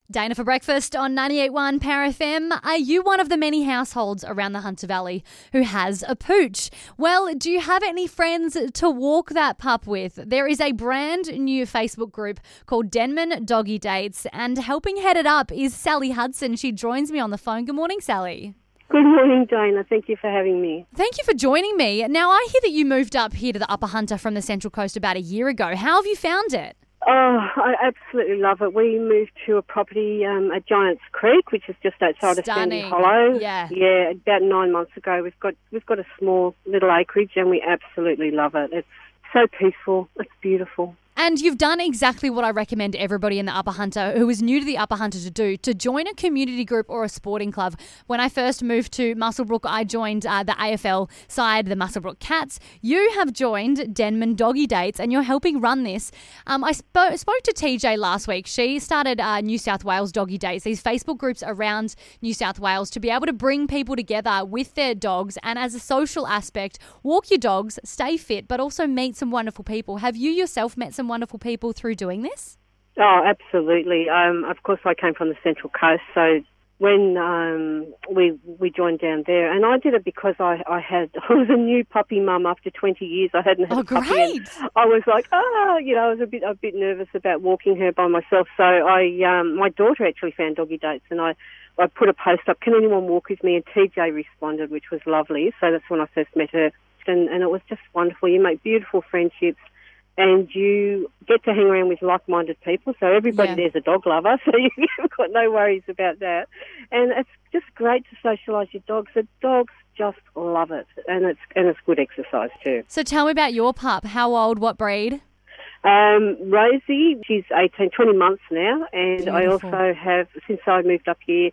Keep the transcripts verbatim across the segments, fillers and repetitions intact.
Dana for breakfast on ninety-eight point one Power F M. Are you one of the many households around the Hunter Valley who has a pooch? Well, do you have any friends to walk that pup with? There is a brand new Facebook group called Denman Doggy Dates, and helping head it up is Sally Hudson. She joins me on the phone. Good morning, Sally. Good morning, Dana. Thank you for having me. Thank you for joining me. Now, I hear that you moved up here to the Upper Hunter from the Central Coast about a year ago. How have you found it? Oh, I absolutely love it. We moved to a property um, at Giants Creek, which is just outside of Sandy Hollow. Yeah. Yeah, about nine months ago. We've got we've got a small little acreage and we absolutely love it. It's so peaceful. It's beautiful. And you've done exactly what I recommend everybody in the Upper Hunter who is new to the Upper Hunter to do, to join a community group or a sporting club. When I first moved to Muswellbrook, I joined uh, the A F L side, the Muswellbrook Cats. You have joined Denman Doggy Dates and you're helping run this. Um, I sp- spoke to T J last week. She started uh, New South Wales Doggy Dates, these Facebook groups around New South Wales to be able to bring people together with their dogs and as a social aspect, walk your dogs, stay fit, but also meet some wonderful people. Have you yourself met some wonderful people through doing this? Oh, absolutely. Um, of course, I came from the Central Coast, so when um, we we joined down there, and I did it because I, I had I was a new puppy mum after twenty years. I hadn't had oh, a puppy. Great! I was like, ah, you know, I was a bit a bit nervous about walking her by myself. So I, um, my daughter actually found Doggy Dates, and I. I put a post up, can anyone walk with me? And T J responded, which was lovely. So that's when I first met her, and, and it was just wonderful. You make beautiful friendships. And you get to hang around with like-minded people, so everybody yeah. there's a dog lover, so you've got no worries about that. And it's just great to socialise your dogs. The dogs just love it, and it's and it's good exercise too. So tell me about your pup. How old? What breed? Um, Rosie, she's eighteen, twenty months now, and Beautiful. I also have, since I moved up here,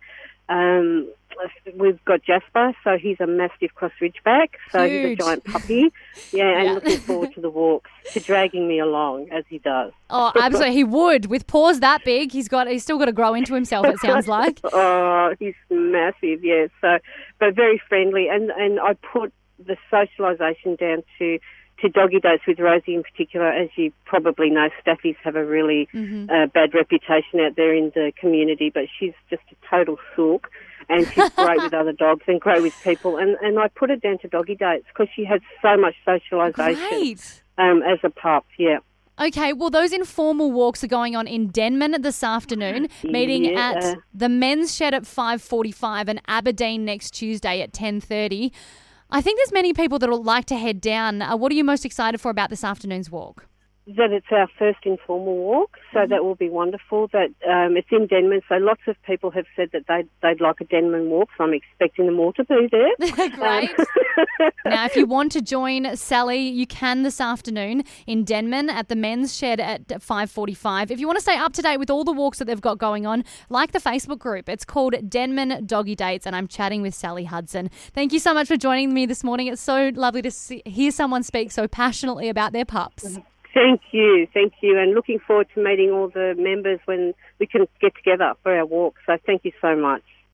um, we've got Jasper, so he's a mastiff cross ridgeback, so Huge. he's a giant puppy. Yeah, and Yeah. looking forward to the walks, to dragging me along as he does. Oh, absolutely. He would. With paws that big, he's got he's still got to grow into himself, it sounds like. Oh, he's massive, yeah. So, but very friendly, and and I put the socialisation down to. to Doggy Dates with Rosie in particular. As you probably know, staffies have a really Mm-hmm. uh, bad reputation out there in the community, but she's just a total sook, and she's great with other dogs and great with people. And, and I put her down to Doggy Dates because she had so much socialisation Great. um, as a pup, yeah. Okay, well, those informal walks are going on in Denman this afternoon, meeting Yeah. at the Men's Shed at five forty-five and Aberdeen next Tuesday at ten thirty. I think there's many people that would like to head down. Uh, what are you most excited for about this afternoon's walk? That it's our first informal walk, so Mm-hmm. that will be wonderful. That um, it's in Denman, so lots of people have said that they'd, they'd like a Denman walk, so I'm expecting them all to be there. Great. Um, Now, if you want to join Sally, you can this afternoon in Denman at the Men's Shed at five forty-five. If you want to stay up to date with all the walks that they've got going on, like the Facebook group, it's called Denman Doggy Dates, and I'm chatting with Sally Hudson. Thank you so much for joining me this morning. It's so lovely to see, hear someone speak so passionately about their pups. Thank you, thank you, and looking forward to meeting all the members when we can get together for our walk. So thank you so much.